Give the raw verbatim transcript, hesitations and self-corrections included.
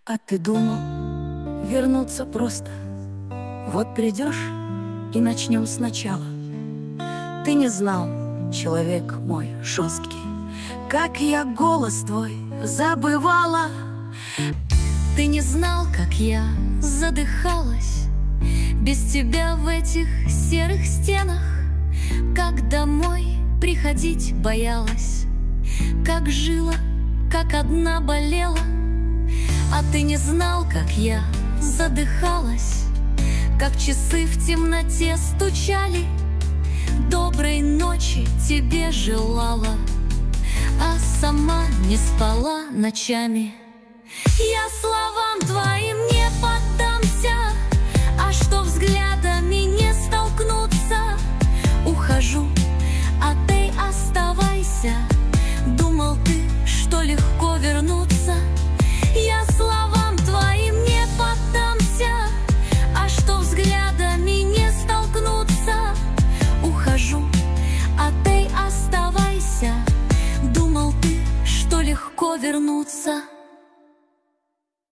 А ты думал вернуться просто? Вот придешь и начнем сначала. Ты не знал, человек мой жесткий, как я голос твой забывала. Ты не знал, как я задыхалась без тебя в этих серых стенах, как домой приходить боялась, как жила, как одна болела. А ты не знал, как я задыхалась, как часы в темноте стучали, доброй ночи тебе желала, а сама не спала ночами. Я словам твоим не поддамся, а что взглядами не столкнуться. Ухожу, а ты оставайся. Думал ты, что легко вернуться. Я словам твоим не поддамся, а что взглядами не столкнуться. Ухожу, а ты оставайся. Думал ты, что легко вернуться.